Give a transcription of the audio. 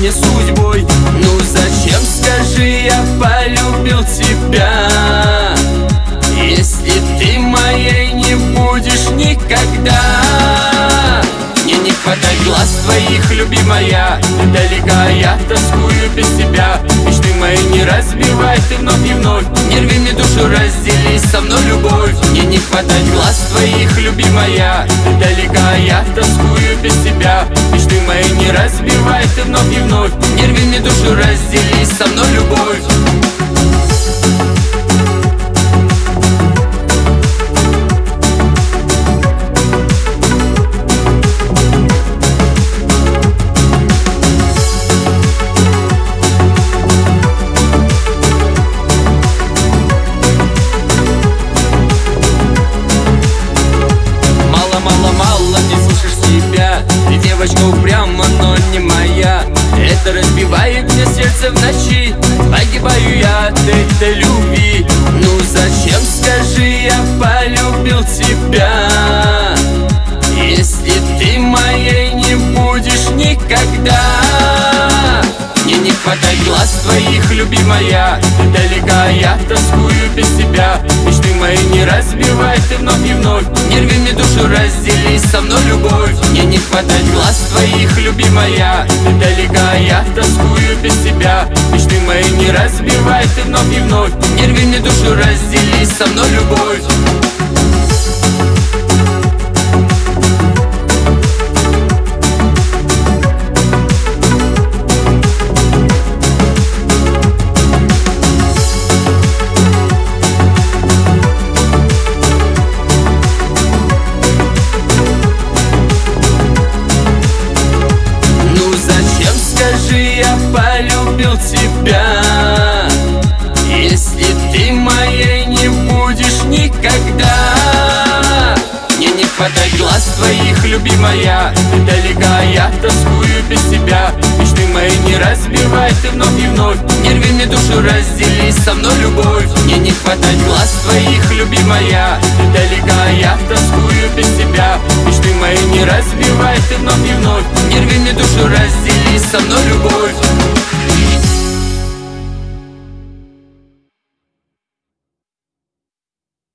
мне судьбой. Ну зачем, скажи, я полюбил тебя, если ты моей не будешь никогда? Мне не хватает глаз твоих, любимая, далека я тоскую без тебя. Мечты мои не разбивай ты вновь и вновь, не рви мне душу, раздели со мной любовь. Мне не хватает глаз твоих, любимая, далека я тоскую без тебя. Мечты мои не разбивай ты вновь и вновь, не рви мне душу, раздели со мной любовь. Мало, не слышишь себя. Ты девочка упряма, но не моя. Это разбивает мне сердце в ночи. Погибаю я от этой любви. Ну зачем, скажи, я полюбил тебя, если ты моей не будешь никогда? Мне не хватает глаз твоих, любимая, далека я тоскую без тебя. Мечты мои не разбивай ты вновь и вновь, не рви мне душу, раздели со мной любовь. Мне не хватает глаз твоих, любимая, далека я тоскую без тебя. Мечты мои не разбивай ты вновь и вновь, не рви мне душу, раздели со мной любовь. Я полюбил тебя, если ты моей не будешь никогда. Мне не хватает глаз твоих, любимая, далека я тоскую без тебя. Мечты мои не разбивай ты вновь и вновь, не рви мне душу, раздели со мной любовь. Мне не хватает глаз твоих, любимая, далека я тоскую без тебя. Мечты мои не разбивай ты вновь и вновь, не рви мне душу, раздели со мной любовь.